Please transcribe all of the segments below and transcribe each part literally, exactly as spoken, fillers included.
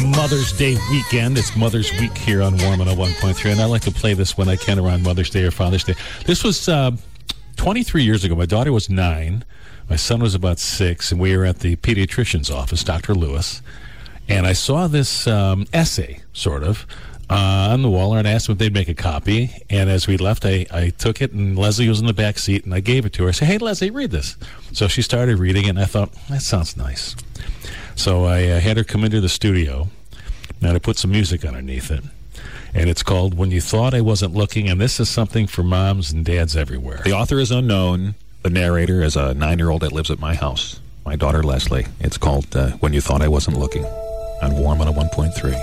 Mother's Day weekend. It's Mother's Week here on Warm one oh one point three, and I like to play this when I can around Mother's Day or Father's Day. This was uh, twenty-three years ago. My daughter was nine. My son was about six, and we were at the pediatrician's office, Doctor Lewis, and I saw this um, essay, sort of, uh, on the wall, and I asked them if they'd make a copy, and as we left, I, I took it, and Leslie was in the back seat, and I gave it to her. I said, hey, Leslie, read this. So she started reading it, and I thought, that sounds nice. So I uh, had her come into the studio, and I put some music underneath it. And it's called When You Thought I Wasn't Looking, and this is something for moms and dads everywhere. The author is unknown. The narrator is a nine-year-old that lives at my house, my daughter Leslie. It's called uh, When You Thought I Wasn't Looking on Warm one oh one point three.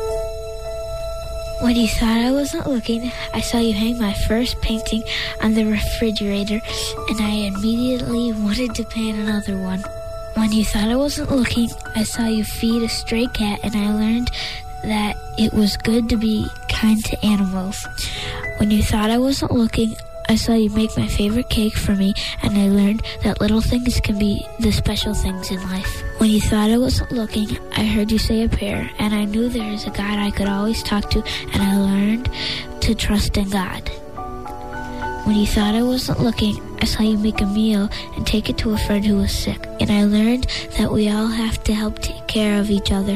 When you thought I wasn't looking, I saw you hang my first painting on the refrigerator, and I immediately wanted to paint another one. When you thought I wasn't looking, I saw you feed a stray cat, and I learned that it was good to be kind to animals. When you thought I wasn't looking, I saw you make my favorite cake for me, and I learned that little things can be the special things in life. When you thought I wasn't looking, I heard you say a prayer, and I knew there is a God I could always talk to, and I learned to trust in God. When you thought I wasn't looking, I saw you make a meal and take it to a friend who was sick, and I learned that we all have to help take care of each other.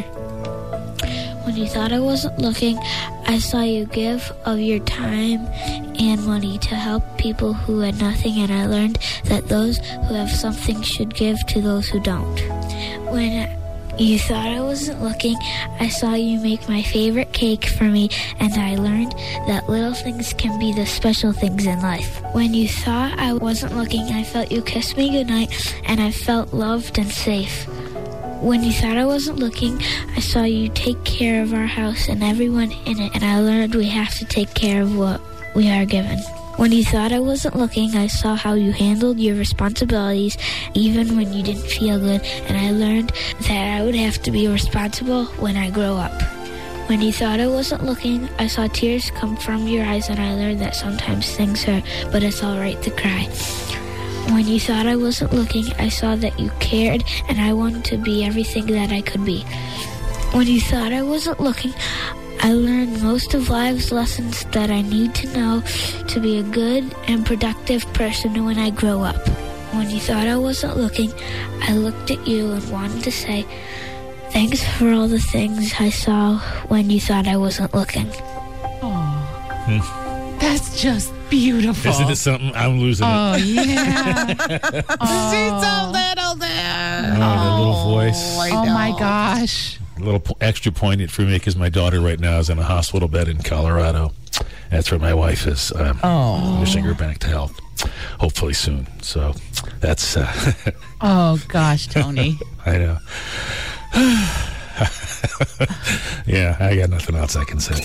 When you thought I wasn't looking, I saw you give of your time and money to help people who had nothing, and I learned that those who have something should give to those who don't. When you thought I wasn't looking, I saw you make my favorite cake for me, and I learned that little things can be the special things in life. When you thought I wasn't looking, I felt you kiss me goodnight, and I felt loved and safe. When you thought I wasn't looking, I saw you take care of our house and everyone in it, and I learned we have to take care of what we are given. When you thought I wasn't looking, I saw how you handled your responsibilities even when you didn't feel good, and I learned that I would have to be responsible when I grow up. When you thought I wasn't looking, I saw tears come from your eyes, and I learned that sometimes things hurt, but it's all right to cry. When you thought I wasn't looking, I saw that you cared, and I wanted to be everything that I could be. When you thought I wasn't looking, I learned most of life's lessons that I need to know to be a good and productive person when I grow up. When you thought I wasn't looking, I looked at you and wanted to say, thanks for all the things I saw when you thought I wasn't looking. Oh, Hmm. that's just beautiful. Isn't it something? I'm losing Oh, it. yeah. Oh. She's a little there. Oh, that little voice. I Oh, my know. gosh. A little po- extra poignant for me because my daughter right now is in a hospital bed in Colorado. That's where my wife is. Um, Oh. wishing her back to health, hopefully soon. So that's, uh, Oh, gosh, Tony. I know. Yeah, I got nothing else I can say.